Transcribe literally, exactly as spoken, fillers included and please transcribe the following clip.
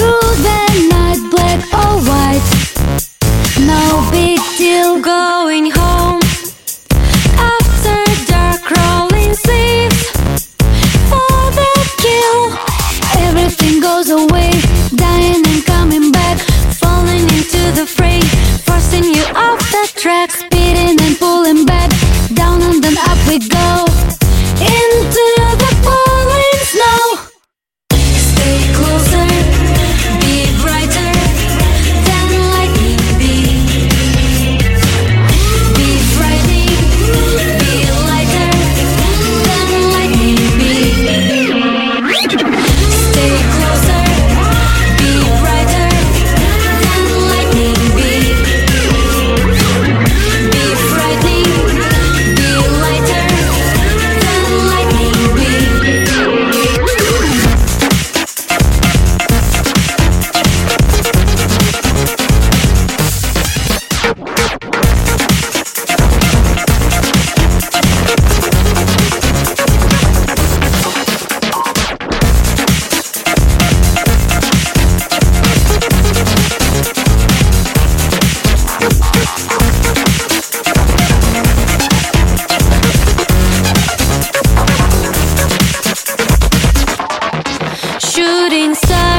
through the night, black or white. No big deal going home after dark, rolling sleeves for the kill. Everything goes away, dying and coming back, falling into the fray, forcing you off the track, speeding and pulling back, down and then up we go, into the falling snow. Stay closer, be brighter than lightning be. Be frightening, be lighter than lightning be. Stay closer, be brighter than lightning be. Be frightening, be lighter than lightning be. Shooting stars.